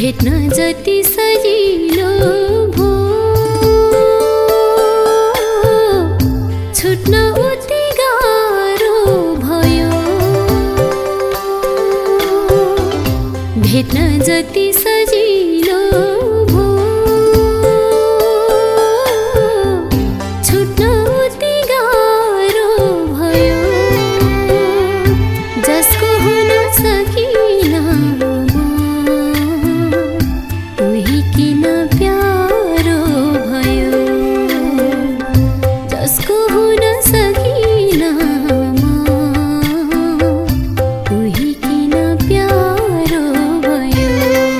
भेट्न जति सजिलो भो छुट्न उति गाह्रो भयो। भेट्न जति सजिलो भो छुट्न उति गाह्रो भयो। जसको हुन सकिन उही किन प्यारो भयो। जसको हुन सकिन उही किन प्यारो भयो।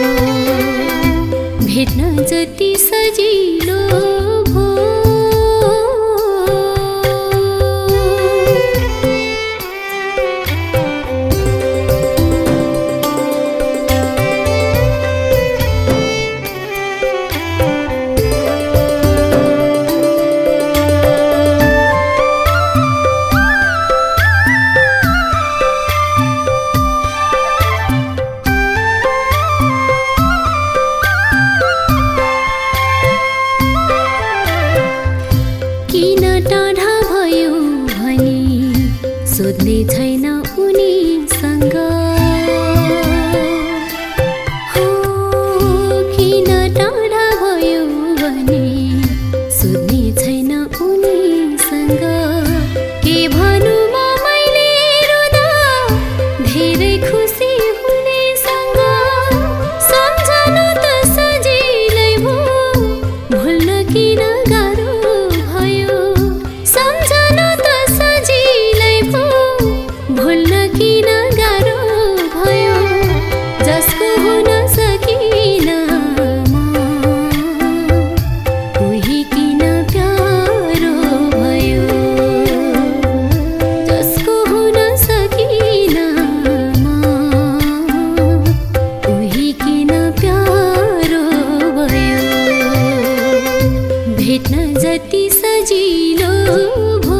भेट्न जति सजिलो भो किन टाढा भयो भनी सोध्ने छैन उनीसँग। हो किन टाढा भयो भने सोध्ने छैन उनीसँग। के भनौँ म मैले रुँदा धेरै खुसी हुनेसँग। सम्झनु त सजिलै भो भुल्न किन गाह्रो भयो। सम्झनु त सजिलै भो भुल्न किन गाह्रो भयो। जसको हुन सकिन उही किन प्यारो भयो। जसको हुन सकिन उही किन प्यारो भयो। भेट्न जति सजिलो भो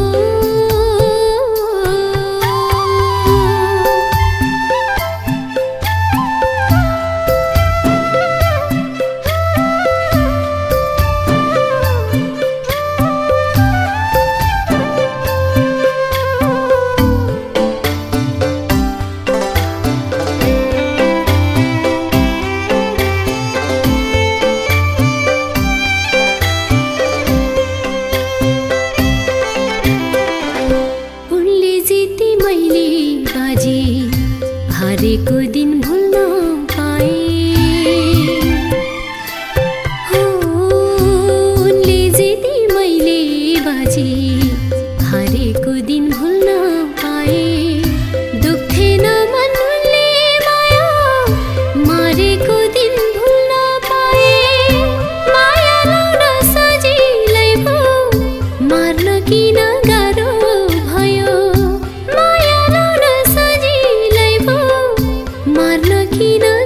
उनले जिती मैले बाजी हारेको दिन भुल्न पाएँ। हो उनले जिती मैले बाजी हारेको दिन भुल्न पाएँ। दुख्थेन मन उनले माया मारेको दिन भुल्न पाएँ। माया लाउन सजिलै भो मार्न किन गाह्रो भयो। माया लाउन सजिलै भो मार्न किन